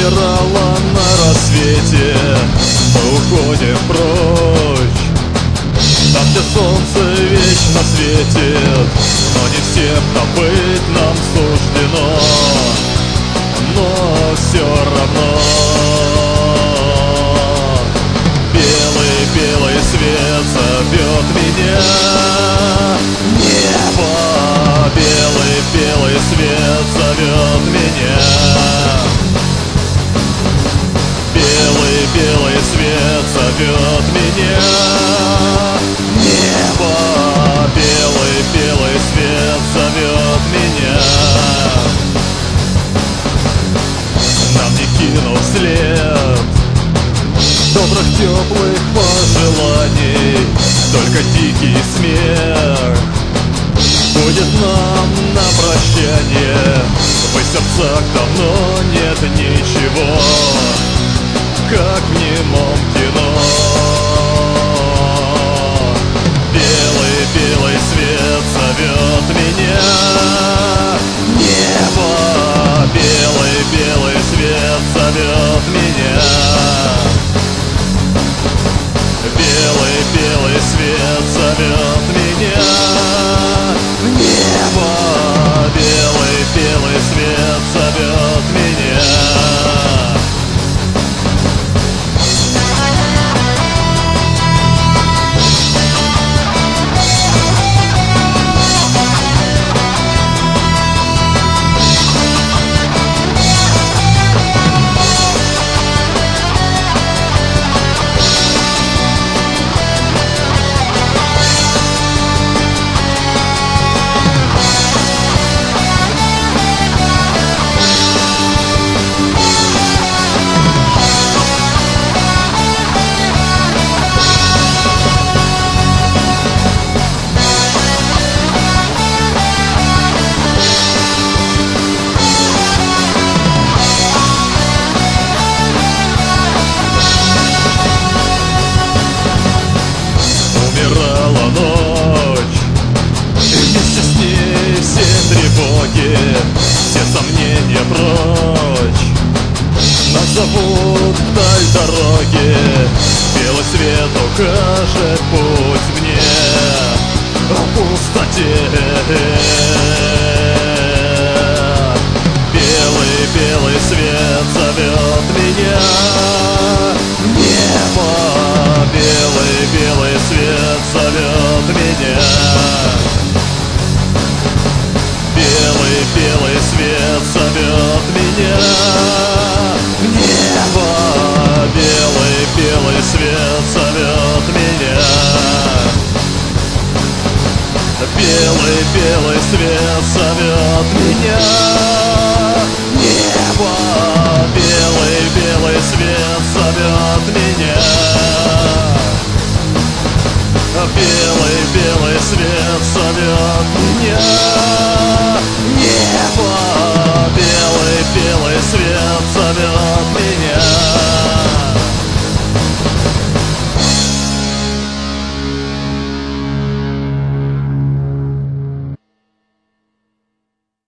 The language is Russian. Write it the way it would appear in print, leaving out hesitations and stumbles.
умирала на рассвете, мы уходим прочь. Там, где солнце вечно светит, но не всем там быть нам суждено. Но все равно белый-белый свет зовет меня. Небо, белый-белый свет зовет меня. Белый-белый свет зовет меня. Небо, белый-белый свет зовет меня. Нам не кинул след добрых теплых пожеланий, только дикий смех будет нам на прощание. В их сердцах давно нет ничего, как в немом кино. Белый-белый свет зовет меня. Небо, белый-белый свет зовет меня. Белый-белый свет зовет меня. Небо, белый-белый свет зовет меня. Все сомнения прочь, нас зовут вдаль дороги. Белый свет укажет путь мне в пустоте. Белый-белый свет зовет меня. Небо, белый-белый свет зовет меня. Белый-белый свет зовет меня. Небо, белый-белый свет зовет меня. Белый-белый свет зовет меня. Небо, белый-белый свет зовет меня. Белый-белый свет зовет меня. Небо, белый-белый свет зовет